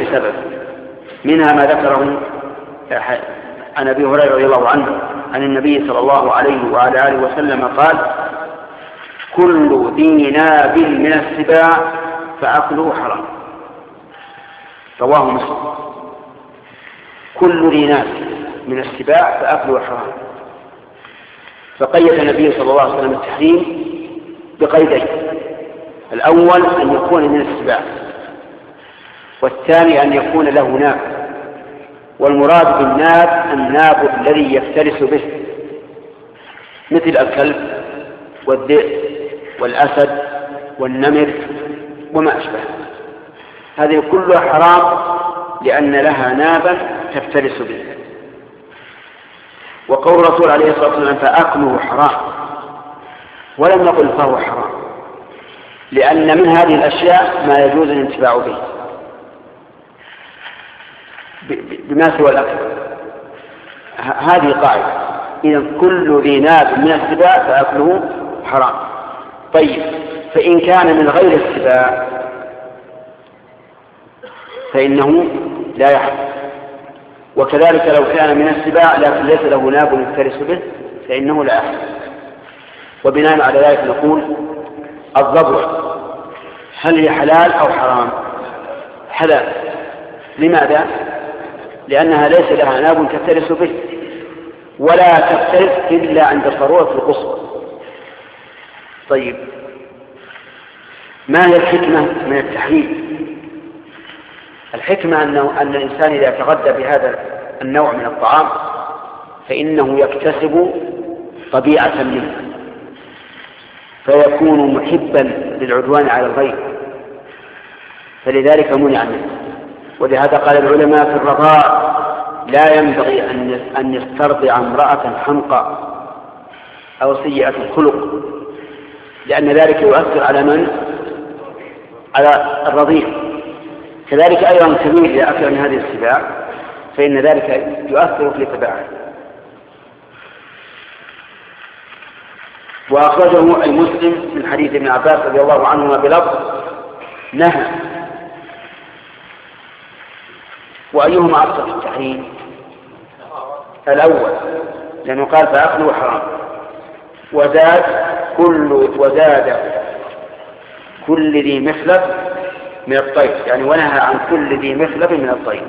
لسبب، منها ما ذكره عن أبي هريرة رضي الله عنه عن النبي صلى الله عليه وعلى آله وسلم قال: كل ذي ناب من السباع فأكله حرام. رواه مسلم. كل ذي ناب من السباع فأكله حرام. فقيد النبي صلى الله عليه وسلم التحريم بقيدين: الأول أن يكون من السباع، والثاني أن يكون له ناب. والمراد بالناب الناب الذي يفترس به، مثل الكلب والذئب والأسد والنمر وما أشبه. هذه كلها حرام لأن لها نابا تفترس به. وقول الرسول عليه الصلاة والسلام: فأكله حرام، ولم نقل فهو حرام، لأن من هذه الأشياء ما يجوز الانتفاع به بما سوى الأكل. هذه قاعدة. إذن كل ذي ناب من السباع فأكله حرام. طيب، فإن كان من غير السباع فإنه لا يحرم، وكذلك لو كان من السباع لكن ليس له ناب يفترس به فإنه لا يحرم. وبناء على ذلك نقول: الضبع هل هي حلال أو حرام؟ حلال. لماذا؟ لأنها ليس لها ناب تفترس به، ولا تفترس إلا عند الضرورة القصوى. طيب، ما هي الحكمة من التحريم؟ الحكمة أن الإنسان إذا تغذى بهذا النوع من الطعام فإنه يكتسب طبيعة منه، فيكون محبا للعدوان على الغير، فلذلك منع منه. ولهذا قال العلماء في الرضاع: لا ينبغي أن يسترضع امرأة حمقى أو سيئة الخلق، لأن ذلك يؤثر على من؟ على الرضيع. كذلك أيضا الكبير إذا أكل من هذه السباع فإن ذلك يؤثر في طباعه. وأخرجه المسلم من حديث ابن عباس رضي الله عنهما بلفظ: نهى. وأيهما أكثر في التحريم؟ الأول، لأنه قال: فأكله حرام. وزاد كل ذي مخلب من الطير، يعني ونهى عن كل ذي مخلب من الطير.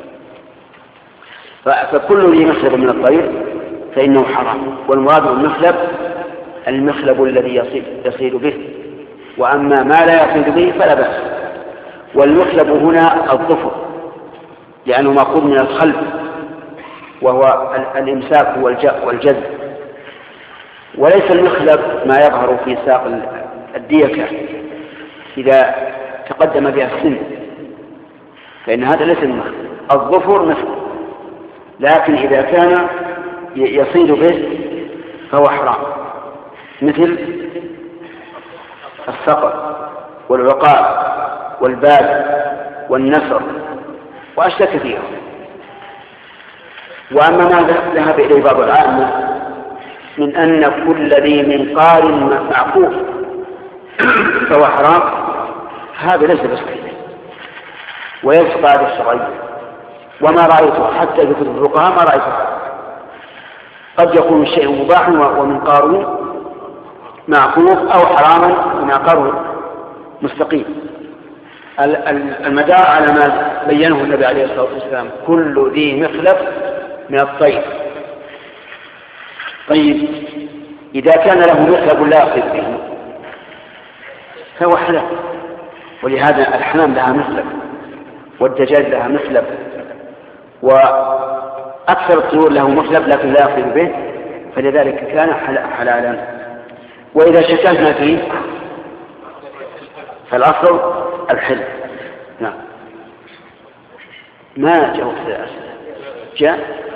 فكل ذي مخلب من الطير فإنه حرام. والمراد بالمخلب المخلب الذي يصيد به، وأما ما لا يصيد به فلا بأس. والمخلب هنا الظفر، لأنه مأخوذ من الخلب وهو الإمساك والجذب. وليس المخلب ما يظهر في ساق الديكة إذا تقدم بها السن، فإن هذا ليس المخلب. الظفر مثل، لكن إذا كان يصيد به فهو حرام، مثل الصقر والعقاب والباب والنسر وأشياء كثيرة. وأما ما ذهب إليه بعض العامة من أن كل ذي منقار معقوف فهو حرام، هذا ليس بصحيح ويلفظ هذا الشرعي. وما رأيته حتى في كتب الفقهاء ما رأيته. قد يكون الشيء مباح ومنقاره معقوف، أو حراما ومنقاره مستقيم. المدار على ما بينه النبي عليه الصلاة والسلام: كل ذي مخلب من الطير. طيب، إذا كان له مخلب لا يصيد به فهو حلال. ولهذا الحمام لها مخلب، والدجاج لها مخلب، وأكثر الطيور له مخلب لكن لا يصيد به، فلذلك كان حلالا. وإذا شككنا فيه فالأصل الحل. نعم. ما جاء